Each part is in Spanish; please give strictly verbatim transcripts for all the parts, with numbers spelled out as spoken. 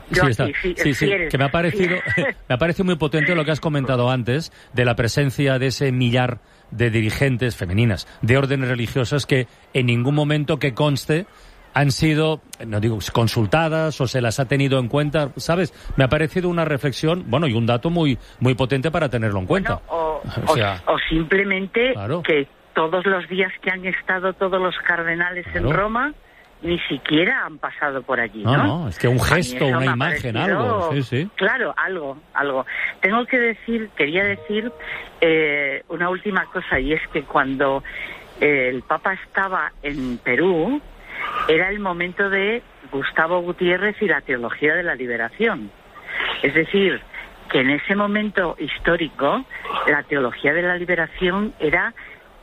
Yo sí, aquí, sí, sí, sí, fiel, que me ha parecido, me ha parecido muy potente lo que has comentado antes de la presencia de ese millar de dirigentes femeninas de órdenes religiosas que en ningún momento que conste han sido, no digo, consultadas o se las ha tenido en cuenta, ¿sabes? Me ha parecido una reflexión, bueno, y un dato muy muy potente para tenerlo en cuenta. Bueno, o, o, sea, o, o simplemente claro. que todos los días que han estado todos los cardenales claro. en Roma, ni siquiera han pasado por allí, ¿no? No, no, es que un gesto, una imagen, algo, sí, sí. Claro, algo, algo. Tengo que decir, quería decir eh, una última cosa, y es que cuando eh, el Papa estaba en Perú, era el momento de Gustavo Gutiérrez y la teología de la liberación. Es decir, que en ese momento histórico, la teología de la liberación era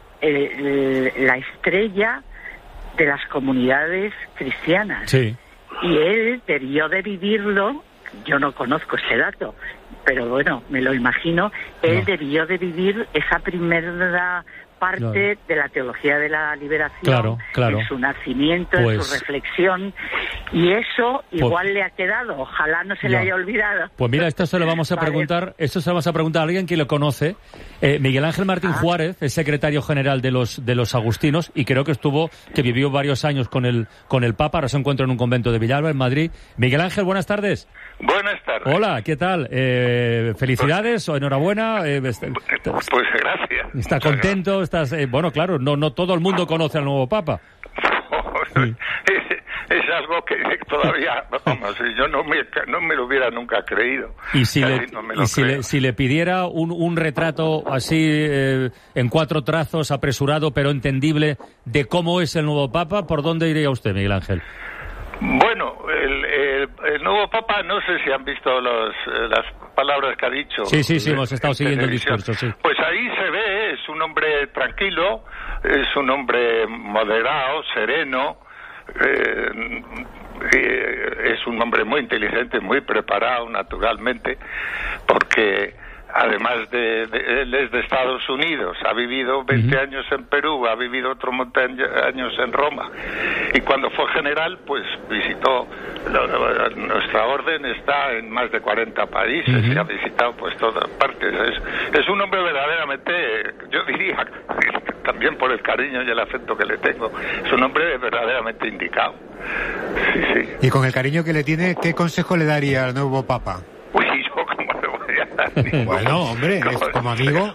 eh, la estrella de las comunidades cristianas. Sí. Y él debió de vivirlo, yo no conozco ese dato, pero bueno, me lo imagino, él no. debió de vivir esa primera parte claro. de la teología de la liberación, claro, claro. en su nacimiento, pues, en su reflexión, y eso igual pues, le ha quedado, ojalá no se no. le haya olvidado. Pues mira, esto se lo vamos a vale. preguntar, esto se lo vamos a preguntar a alguien que lo conoce, eh, Miguel Ángel Martín ah. Juárez, es secretario general de los de los agustinos, y creo que estuvo, que vivió varios años con el con el Papa, ahora se encuentra en un convento de Villalba, en Madrid. Miguel Ángel, buenas tardes. Buenas tardes. Hola, ¿qué tal? Eh, felicidades pues, o enhorabuena. Eh, pues, pues gracias. ¿Está contento? Estás, eh, bueno, claro, no no todo el mundo conoce al nuevo Papa. Sí. es, es algo que todavía, vamos, yo no me, no me lo hubiera nunca creído. Y si, le, no y si, le, si le pidiera un, un retrato así, eh, en cuatro trazos, apresurado pero entendible, de cómo es el nuevo Papa, ¿por dónde iría usted, Miguel Ángel? Bueno, el, el, el nuevo Papa, no sé si han visto los, las palabras que ha dicho. Sí, sí, sí, hemos estado siguiendo el discurso, sí. Pues ahí se ve, es un hombre tranquilo, es un hombre moderado, sereno, eh, eh, es un hombre muy inteligente, muy preparado, naturalmente, porque además de, de él es de Estados Unidos, ha vivido veinte uh-huh. años en Perú, ha vivido otro montón de años en Roma, y cuando fue general pues visitó, lo, nuestra orden está en más de cuarenta países uh-huh. y ha visitado pues todas partes. Es, es un hombre verdaderamente, yo diría, también por el cariño y el afecto que le tengo, es un hombre verdaderamente indicado. Sí, sí. Y con el cariño que le tiene, ¿qué consejo le daría al nuevo Papa? Uy, yo como le voy a dar. Bueno, hombre, es como amigo.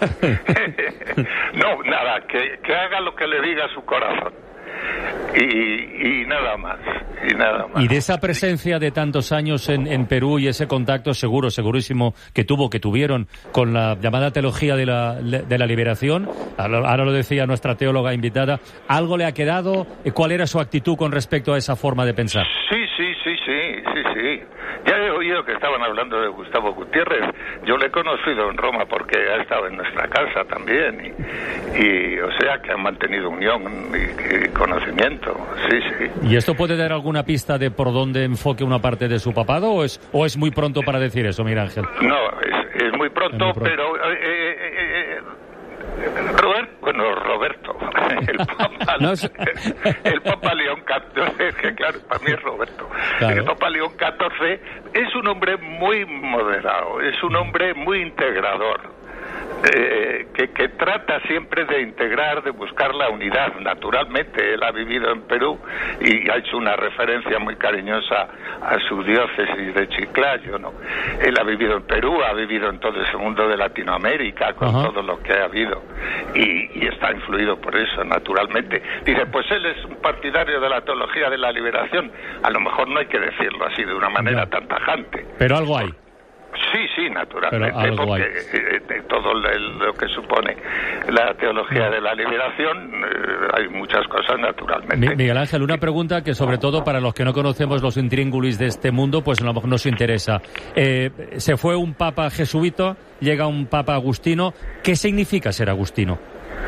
No, nada, que, que haga lo que le diga su corazón. Y, y nada más, y nada más. Y de esa presencia de tantos años en, en Perú y ese contacto seguro, segurísimo que tuvo, que tuvieron con la llamada teología de la, de la liberación, ahora lo decía nuestra teóloga invitada, ¿algo le ha quedado? ¿Cuál era su actitud con respecto a esa forma de pensar? Sí, sí, sí, sí, sí, sí. Ya he oído que estaban hablando de Gustavo Gutiérrez. Yo le he conocido en Roma porque ha estado en nuestra casa también. Y, y o sea, que han mantenido unión y, y conocimiento. Sí, sí. ¿Y esto puede dar alguna pista de por dónde enfoque una parte de su papado o es, o es muy pronto para decir eso, Miguel Ángel? No, es, es muy pronto, es muy pronto. pero... Eh, eh, eh, Robert, bueno, Roberto, el Papa, no, es... el Papa León catorce, que claro, para mí es Roberto, claro. El Papa León catorce es un hombre muy moderado, es un hombre muy integrador. Eh, que, que trata siempre de integrar, de buscar la unidad. Naturalmente, él ha vivido en Perú y ha hecho una referencia muy cariñosa a su diócesis de Chiclayo, ¿no? Él ha vivido en Perú, ha vivido en todo ese mundo de Latinoamérica, con uh-huh. todo lo que ha habido, y, y está influido por eso, naturalmente. Dice, pues él es un partidario de la teología de la liberación. A lo mejor no hay que decirlo así de una manera no. tan tajante. Pero algo hay. Sí, sí, naturalmente, porque eh, de todo el, lo que supone la teología de la liberación, eh, hay muchas cosas, naturalmente. Miguel Ángel, una pregunta que sobre todo para los que no conocemos los intríngulis de este mundo, pues a lo mejor nos interesa. Eh, se fue un papa jesuita, llega un papa agustino. ¿Qué significa ser agustino?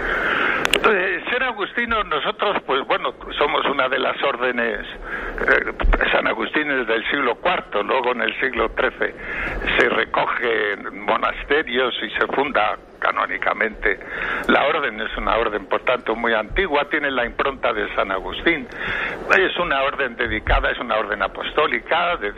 Eh, ser agustino, nosotros, pues bueno, somos una de las órdenes. eh, San Agustín es del siglo cuarto, luego en el siglo trece se recoge en monasterios y se funda canónicamente la orden. Es una orden, por tanto, muy antigua, tiene la impronta de San Agustín, es una orden dedicada, es una orden apostólica, dedicada